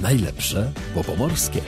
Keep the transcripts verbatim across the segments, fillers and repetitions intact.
Najlepsze po pomorskie.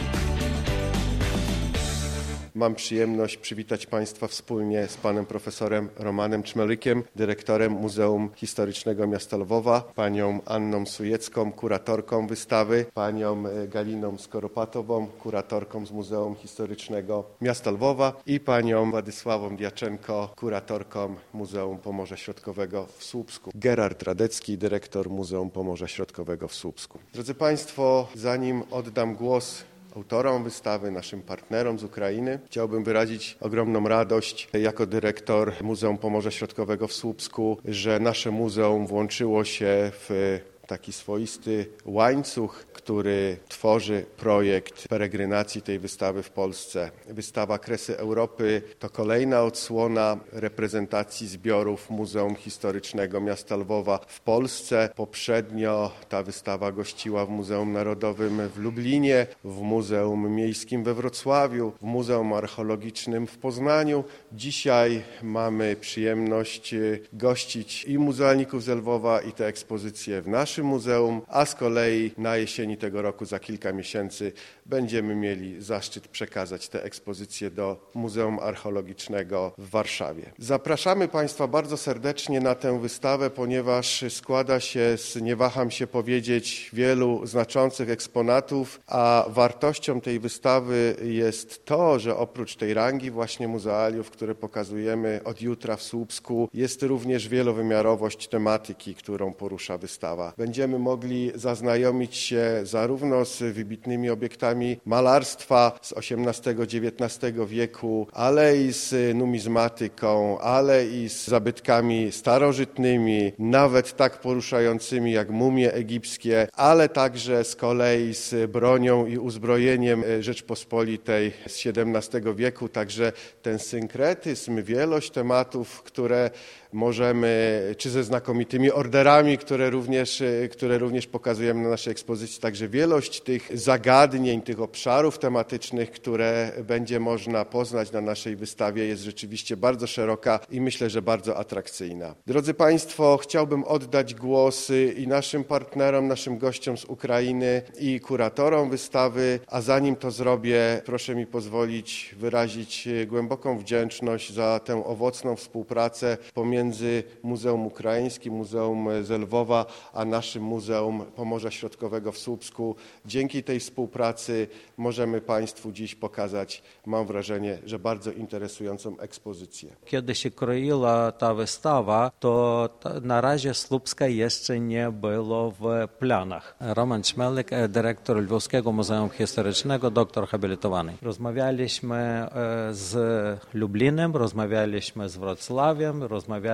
Mam przyjemność przywitać Państwa wspólnie z panem profesorem Romanem Czmelykiem, dyrektorem Muzeum Historycznego Miasta Lwowa, panią Anną Sujecką, kuratorką wystawy, panią Galiną Skoropatową, kuratorką z Muzeum Historycznego Miasta Lwowa i panią Władysławą Diaczenko, kuratorką Muzeum Pomorza Środkowego w Słupsku. Gerard Radecki, dyrektor Muzeum Pomorza Środkowego w Słupsku. Drodzy Państwo, zanim oddam głos autorom wystawy, naszym partnerom z Ukrainy, chciałbym wyrazić ogromną radość jako dyrektor Muzeum Pomorza Środkowego w Słupsku, że nasze muzeum włączyło się w taki swoisty łańcuch, który tworzy projekt peregrynacji tej wystawy w Polsce. Wystawa Kresy Europy to kolejna odsłona reprezentacji zbiorów Muzeum Historycznego Miasta Lwowa w Polsce. Poprzednio ta wystawa gościła w Muzeum Narodowym w Lublinie, w Muzeum Miejskim we Wrocławiu, w Muzeum Archeologicznym w Poznaniu. Dzisiaj mamy przyjemność gościć i muzealników z Lwowa, i te ekspozycje w naszym muzeum, a z kolei na jesieni tego roku, za kilka miesięcy, będziemy mieli zaszczyt przekazać te ekspozycje do Muzeum Archeologicznego w Warszawie. Zapraszamy Państwa bardzo serdecznie na tę wystawę, ponieważ składa się z, nie waham się powiedzieć, wielu znaczących eksponatów, a wartością tej wystawy jest to, że oprócz tej rangi właśnie muzealiów, które pokazujemy od jutra w Słupsku, jest również wielowymiarowość tematyki, którą porusza wystawa. Będziemy mogli zaznajomić się zarówno z wybitnymi obiektami malarstwa z osiemnastego dziewiętnastego wieku, ale i z numizmatyką, ale i z zabytkami starożytnymi, nawet tak poruszającymi jak mumie egipskie, ale także z kolei z bronią i uzbrojeniem Rzeczpospolitej z siedemnastego wieku. Także ten synkretyzm, wielość tematów, które możemy, czy ze znakomitymi orderami, które również, które również pokazujemy na naszej ekspozycji, także wielość tych zagadnień, tych obszarów tematycznych, które będzie można poznać na naszej wystawie, jest rzeczywiście bardzo szeroka i myślę, że bardzo atrakcyjna. Drodzy Państwo, chciałbym oddać głos i naszym partnerom, naszym gościom z Ukrainy i kuratorom wystawy, a zanim to zrobię, proszę mi pozwolić wyrazić głęboką wdzięczność za tę owocną współpracę pomiędzy między Muzeum Ukraińskim, Muzeum z Lwowa, a naszym Muzeum Pomorza Środkowego w Słupsku. Dzięki tej współpracy możemy Państwu dziś pokazać, mam wrażenie, że bardzo interesującą ekspozycję. Kiedy się kroiła ta wystawa, to na razie Słupska jeszcze nie było w planach. Roman Czmelyk, dyrektor Lwowskiego Muzeum Historycznego, doktor habilitowany. Rozmawialiśmy z Lublinem, rozmawialiśmy z Wrocławiem, rozmawialiśmy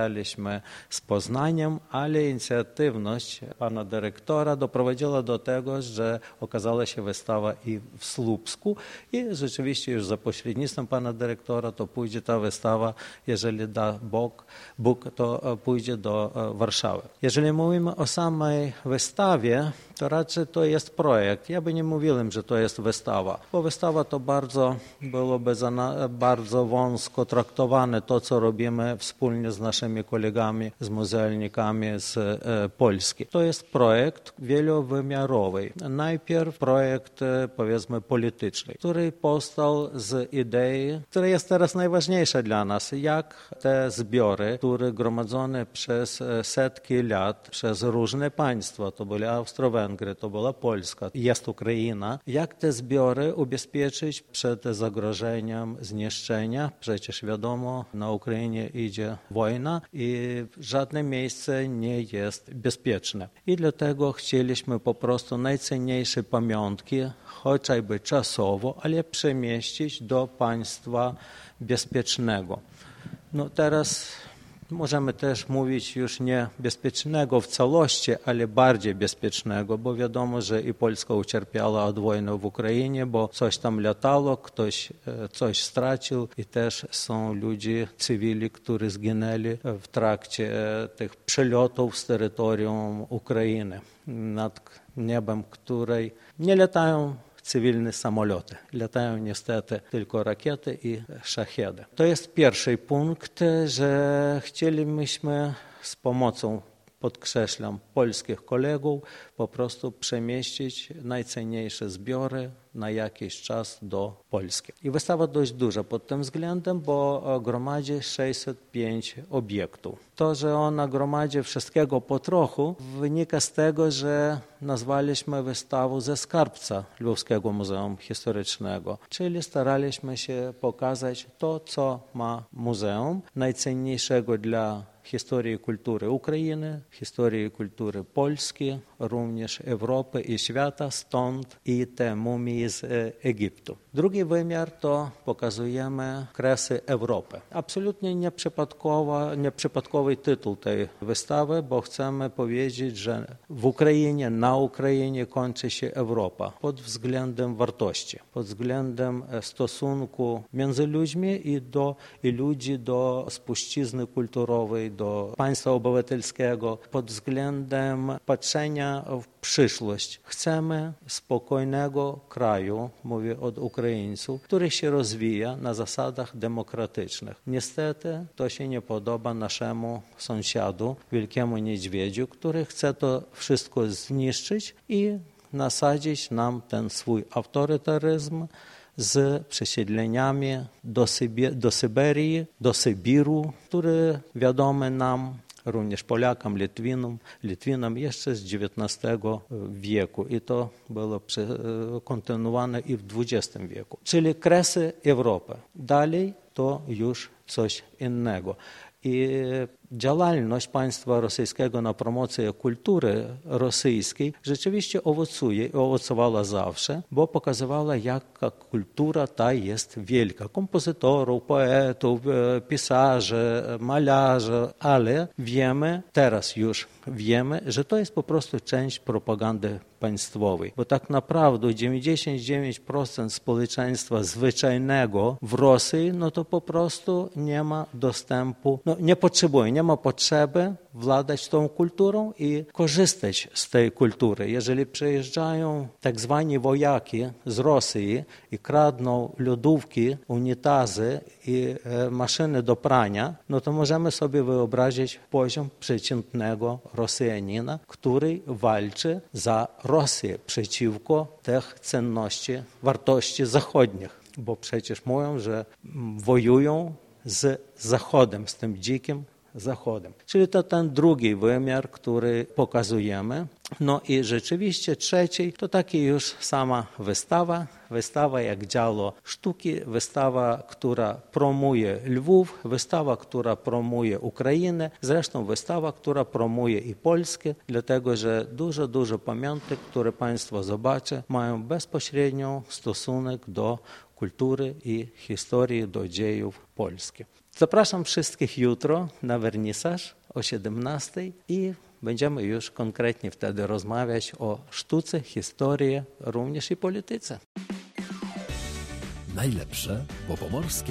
z Poznaniem, ale inicjatywność pana dyrektora doprowadziła do tego, że okazała się wystawa i w Słupsku i rzeczywiście już za pośrednictwem pana dyrektora to pójdzie ta wystawa, jeżeli da Bóg, Bóg to pójdzie do Warszawy. Jeżeli mówimy o samej wystawie, to raczej to jest projekt. Ja by nie mówiłem, że to jest wystawa, bo wystawa to bardzo byłoby za na, bardzo wąsko traktowane to, co robimy wspólnie z naszymi kolegami, z muzealnikami z e, Polski. To jest projekt wielowymiarowy. Najpierw projekt, powiedzmy, polityczny, który powstał z idei, która jest teraz najważniejsza dla nas, jak te zbiory, które gromadzone przez setki lat przez różne państwa, to były Austro-Węgry, to była Polska, jest Ukraina, jak te zbiory ubezpieczyć przed zagrożeniem zniszczenia. Przecież wiadomo, na Ukrainie idzie wojna i żadne miejsce nie jest bezpieczne. I dlatego chcieliśmy po prostu najcenniejsze pamiątki, chociażby czasowo, ale przemieścić do państwa bezpiecznego. No teraz możemy też mówić już nie bezpiecznego w całości, ale bardziej bezpiecznego, bo wiadomo, że i Polska ucierpiała od wojny w Ukrainie, bo coś tam latało, ktoś coś stracił i też są ludzie, cywili, którzy zginęli w trakcie tych przelotów z terytorium Ukrainy, nad niebem której nie latają cywilne samoloty. Latają niestety tylko rakiety i szachedy. To jest pierwszy punkt, że chcielibyśmy z pomocą podkreślam, polskich kolegów, po prostu przemieścić najcenniejsze zbiory na jakiś czas do Polski. I wystawa dość duża pod tym względem, bo gromadzi sześćset pięć obiektów. To, że ona gromadzi wszystkiego po trochu, wynika z tego, że nazwaliśmy wystawę ze skarbca Lwowskiego Muzeum Historycznego, czyli staraliśmy się pokazać to, co ma muzeum, najcenniejszego dla historii i kultury Ukrainy, historii i kultury Polski, również Europy i świata, stąd i te mumie z Egiptu. Drugi wymiar to pokazujemy kresy Europy. Absolutnie nieprzypadkowa, nieprzypadkowy tytuł tej wystawy, bo chcemy powiedzieć, że w Ukrainie, na Ukrainie kończy się Europa pod względem wartości, pod względem stosunku między ludźmi i, do, i ludzi do spuścizny kulturowej, do państwa obywatelskiego, pod względem patrzenia w przyszłość. Chcemy spokojnego kraju, mówię od Ukraińców, który się rozwija na zasadach demokratycznych. Niestety to się nie podoba naszemu sąsiadu, Wielkiemu Niedźwiedziu, który chce to wszystko zniszczyć i nasadzić nam ten swój autorytaryzm z przesiedleniami do, Sybi- do Syberii, do Sybiru, który wiadomy nam, również Polakom, Litwinom, Litwinom jeszcze z dziewiętnastego wieku i to było kontynuowane i w dwudziestym wieku. Czyli kresy Europy. Dalej to już coś innego. I działalność państwa rosyjskiego na promocję kultury rosyjskiej rzeczywiście owocuje i owocowała zawsze, bo pokazywała, jaka kultura ta jest wielka. Kompozytorów, poetów, pisarzy, malarzy, ale wiemy, teraz już wiemy, że to jest po prostu część propagandy państwowej, bo tak naprawdę dziewięćdziesiąt dziewięć procent społeczeństwa zwyczajnego w Rosji, no to po prostu nie ma dostępu, no nie potrzebuje, nie ma potrzeby władać tą kulturą i korzystać z tej kultury. Jeżeli przyjeżdżają tak zwani wojaki z Rosji i kradną lodówki, unitazy i maszyny do prania, no to możemy sobie wyobrazić poziom przeciętnego Rosjanina, który walczy za Rosję przeciwko tych cenności, wartości zachodnich, bo przecież mówią, że wojują z Zachodem, z tym dzikim Zachodem. Czyli to ten drugi wymiar, który pokazujemy. No i rzeczywiście trzeci to taki już sama wystawa. Wystawa jak dzieło sztuki, wystawa, która promuje Lwów, wystawa, która promuje Ukrainę, zresztą wystawa, która promuje i Polskę, dlatego że dużo, dużo pamiątek, które Państwo zobaczą, mają bezpośrednio stosunek do kultury i historii, do dziejów Polski. Zapraszam wszystkich jutro na wernisaż o siedemnastej i będziemy już konkretnie wtedy rozmawiać o sztuce, historii, również i polityce. Najlepsze po pomorskie.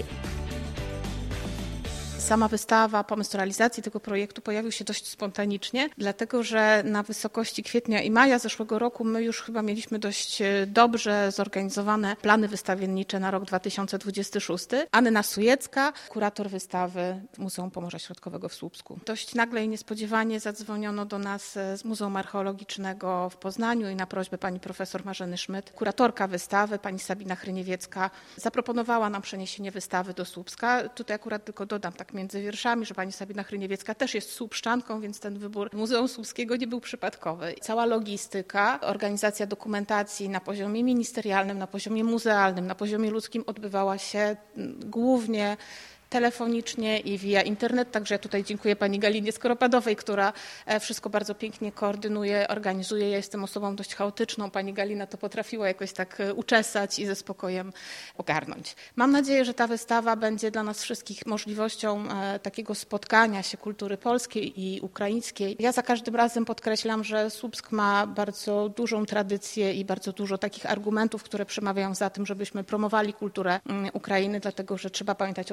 Sama wystawa, pomysł realizacji tego projektu pojawił się dość spontanicznie, dlatego że na wysokości kwietnia i maja zeszłego roku my już chyba mieliśmy dość dobrze zorganizowane plany wystawiennicze na rok dwa tysiące dwudziesty szósty. Anna Sujecka, kurator wystawy w Muzeum Pomorza Środkowego w Słupsku. Dość nagle i niespodziewanie zadzwoniono do nas z Muzeum Archeologicznego w Poznaniu i na prośbę pani profesor Marzeny Szmyt, kuratorka wystawy, pani Sabina Hryniewiecka, zaproponowała nam przeniesienie wystawy do Słupska. Tutaj akurat tylko dodam tak między wierszami, że pani Sabina Hryniewiecka też jest słupszczanką, więc ten wybór Muzeum Słupskiego nie był przypadkowy. Cała logistyka, organizacja dokumentacji na poziomie ministerialnym, na poziomie muzealnym, na poziomie ludzkim odbywała się głównie telefonicznie i via internet, także ja tutaj dziękuję pani Galinie Skoropadowej, która wszystko bardzo pięknie koordynuje, organizuje. Ja jestem osobą dość chaotyczną, pani Galina to potrafiła jakoś tak uczesać i ze spokojem ogarnąć. Mam nadzieję, że ta wystawa będzie dla nas wszystkich możliwością takiego spotkania się kultury polskiej i ukraińskiej. Ja za każdym razem podkreślam, że Słupsk ma bardzo dużą tradycję i bardzo dużo takich argumentów, które przemawiają za tym, żebyśmy promowali kulturę Ukrainy, dlatego że trzeba pamiętać o tym, że po tysiąc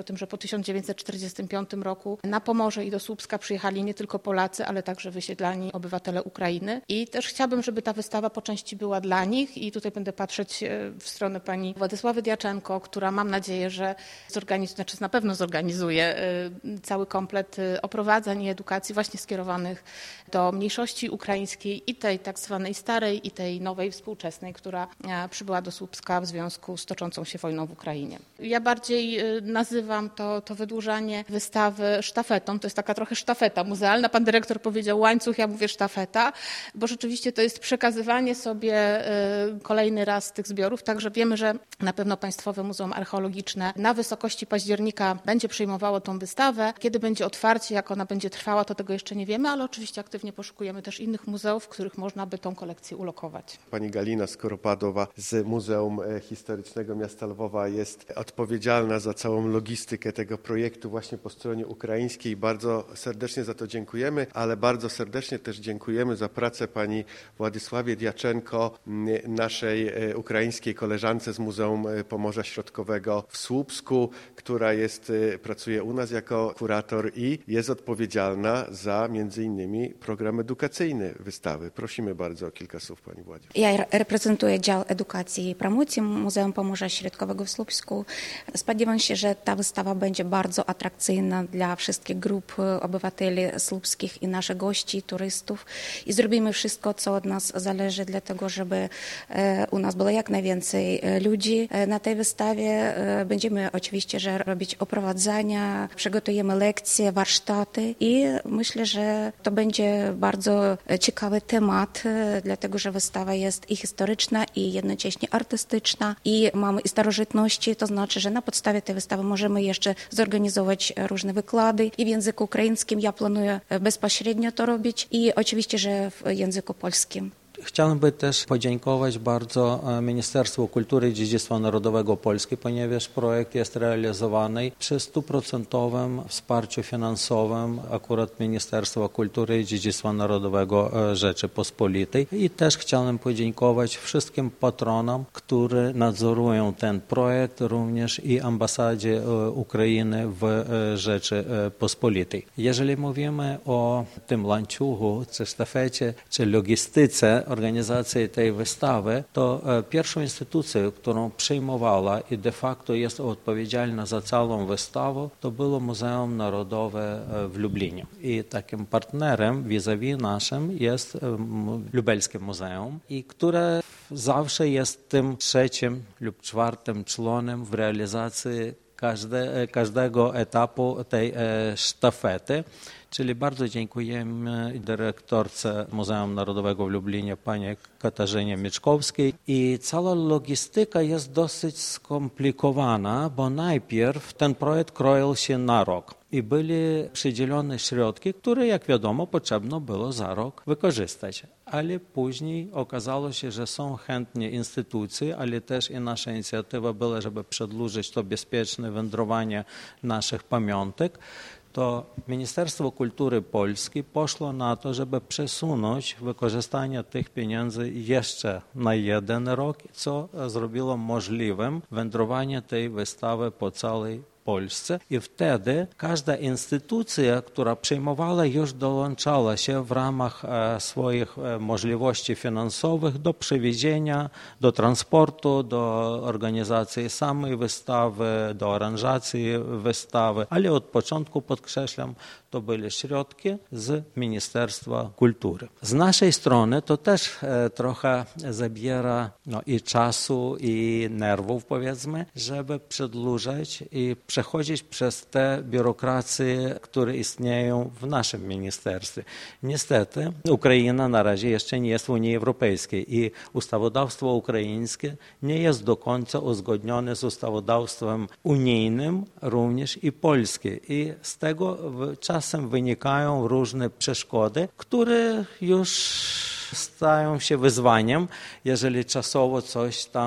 tysiąc dziewięćset czterdziestym piątym roku na Pomorze i do Słupska przyjechali nie tylko Polacy, ale także wysiedlani obywatele Ukrainy. I też chciałabym, żeby ta wystawa po części była dla nich i tutaj będę patrzeć w stronę pani Władysławy Diaczenko, która mam nadzieję, że zorganizuje, znaczy na pewno zorganizuje cały komplet oprowadzań i edukacji właśnie skierowanych do mniejszości ukraińskiej i tej tak zwanej starej i tej nowej, współczesnej, która przybyła do Słupska w związku z toczącą się wojną w Ukrainie. Ja bardziej nazywam to, to wydłużanie wystawy sztafetą. To jest taka trochę sztafeta muzealna. Pan dyrektor powiedział łańcuch, ja mówię sztafeta, bo rzeczywiście to jest przekazywanie sobie kolejny raz tych zbiorów. Także wiemy, że na pewno Państwowe Muzeum Archeologiczne na wysokości października będzie przyjmowało tą wystawę. Kiedy będzie otwarcie, jak ona będzie trwała, to tego jeszcze nie wiemy, ale oczywiście aktywnie poszukujemy też innych muzeów, w których można by tą kolekcję ulokować. Pani Galina Skoropadowa z Muzeum Historycznego Miasta Lwowa jest odpowiedzialna za całą logistykę tego projektu właśnie po stronie ukraińskiej. Bardzo serdecznie za to dziękujemy, ale bardzo serdecznie też dziękujemy za pracę pani Władysławie Diaczenko, naszej ukraińskiej koleżance z Muzeum Pomorza Środkowego w Słupsku, która jest, pracuje u nas jako kurator i jest odpowiedzialna za między innymi program edukacyjny wystawy. Prosimy bardzo o kilka słów pani Władzie. Ja reprezentuję dział edukacji i promocji Muzeum Pomorza Środkowego w Słupsku. Spodziewam się, że ta wystawa będzie bardzo atrakcyjna dla wszystkich grup obywateli słupskich i naszych gości, turystów. I zrobimy wszystko, co od nas zależy, dlatego żeby u nas było jak najwięcej ludzi na tej wystawie. Będziemy oczywiście że robić oprowadzania, przygotujemy lekcje, warsztaty i myślę, że to będzie bardzo ciekawy temat, dlatego że wystawa jest i historyczna, i jednocześnie artystyczna, i mamy i starożytności, to znaczy, że na podstawie tej wystawy możemy jeszcze zorganizować różne wykłady i w języku ukraińskim. Ja planuję bezpośrednio to robić i oczywiście, że w języku polskim. Chciałbym też podziękować bardzo Ministerstwu Kultury i Dziedzictwa Narodowego Polski, ponieważ projekt jest realizowany przy stuprocentowym wsparciu finansowym akurat Ministerstwa Kultury i Dziedzictwa Narodowego Rzeczypospolitej. I też chciałem podziękować wszystkim patronom, którzy nadzorują ten projekt, również i ambasadzie Ukrainy w Rzeczypospolitej. Jeżeli mówimy o tym łańcuchu, czy sztafecie, czy logistyce organizacji tej wystawy, to pierwszą instytucją, którą przyjmowała i de facto jest odpowiedzialna za całą wystawę, to było Muzeum Narodowe w Lublinie. I takim partnerem vis-a-vis naszym jest Lubelskie Muzeum, i które zawsze jest tym trzecim lub czwartym członem w realizacji każde, każdego etapu tej sztafety. Czyli bardzo dziękujemy dyrektorce Muzeum Narodowego w Lublinie, pani Katarzynie Mieczkowskiej. I cała logistyka jest dosyć skomplikowana, bo najpierw ten projekt kroił się na rok. I były przydzielone środki, które, jak wiadomo, potrzebno było za rok wykorzystać. Ale później okazało się, że są chętnie instytucje, ale też i nasza inicjatywa była, żeby przedłużyć to bezpieczne wędrowanie naszych pamiątek. To Ministerstwo Kultury Polski poszło na to, żeby przesunąć wykorzystanie tych pieniędzy jeszcze na jeden rok, co zrobiło możliwym wędrowanie tej wystawy po całej Polsce. I wtedy każda instytucja, która przyjmowała, już dołączała się w ramach swoich możliwości finansowych do przewiezienia, do transportu, do organizacji samej wystawy, do aranżacji wystawy. Ale od początku, podkreślam, to były środki z Ministerstwa Kultury. Z naszej strony to też trochę zabiera no, i czasu, i nerwów, powiedzmy, żeby przedłużać i przechodzić przez te biurokracje, które istnieją w naszym ministerstwie. Niestety Ukraina na razie jeszcze nie jest w Unii Europejskiej i ustawodawstwo ukraińskie nie jest do końca uzgodnione z ustawodawstwem unijnym, również i polskie. I z tego czasem wynikają różne przeszkody, które już stają się wyzwaniem, jeżeli czasowo coś tam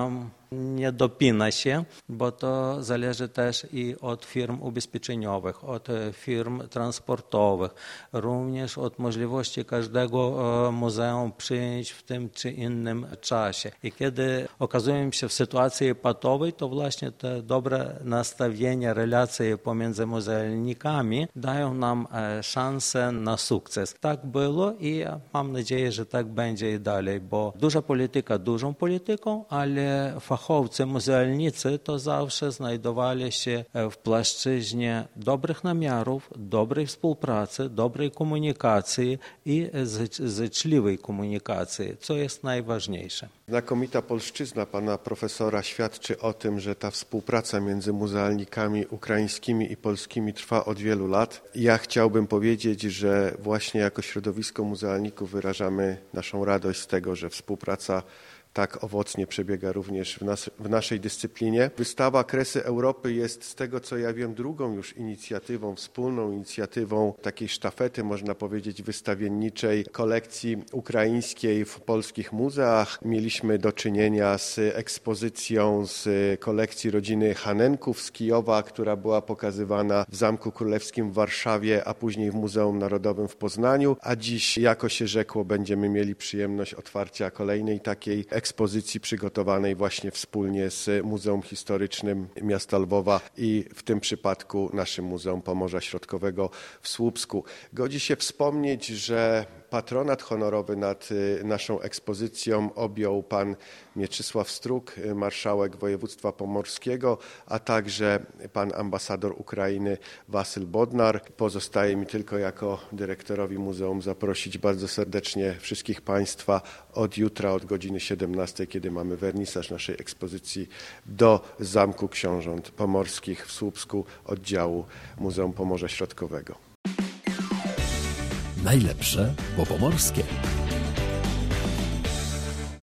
nie dopina się, bo to zależy też i od firm ubezpieczeniowych, od firm transportowych, również od możliwości każdego muzeum przyjąć w tym czy innym czasie. I kiedy okazujemy się w sytuacji patowej, to właśnie te dobre nastawienia, relacje pomiędzy muzealnikami dają nam szansę na sukces. Tak było i mam nadzieję, że tak będzie i dalej, bo duża polityka dużą polityką, ale fachowcy, muzealnicy to zawsze znajdowali się w płaszczyźnie dobrych namiarów, dobrej współpracy, dobrej komunikacji i życzliwej komunikacji, co jest najważniejsze. Znakomita polszczyzna pana profesora świadczy o tym, że ta współpraca między muzealnikami ukraińskimi i polskimi trwa od wielu lat. Ja chciałbym powiedzieć, że właśnie jako środowisko muzealników wyrażamy naszą radość z tego, że współpraca tak owocnie przebiega również w, nas, w naszej dyscyplinie. Wystawa Kresy Europy jest, z tego co ja wiem, drugą już inicjatywą, wspólną inicjatywą takiej sztafety, można powiedzieć, wystawienniczej kolekcji ukraińskiej w polskich muzeach. Mieliśmy do czynienia z ekspozycją z kolekcji rodziny Hanenków z Kijowa, która była pokazywana w Zamku Królewskim w Warszawie, a później w Muzeum Narodowym w Poznaniu, a dziś, jako się rzekło, będziemy mieli przyjemność otwarcia kolejnej takiej ekspozycji, ekspozycji przygotowanej właśnie wspólnie z Muzeum Historycznym Miasta Lwowa i w tym przypadku naszym Muzeum Pomorza Środkowego w Słupsku. Godzi się wspomnieć, że patronat honorowy nad naszą ekspozycją objął pan Mieczysław Struk, marszałek województwa pomorskiego, a także pan ambasador Ukrainy Wasyl Bodnar. Pozostaje mi tylko jako dyrektorowi muzeum zaprosić bardzo serdecznie wszystkich państwa od jutra, od godziny siedemnastej, kiedy mamy wernisaż naszej ekspozycji, do Zamku Książąt Pomorskich w Słupsku, oddziału Muzeum Pomorza Środkowego. Najlepsze po pomorskie.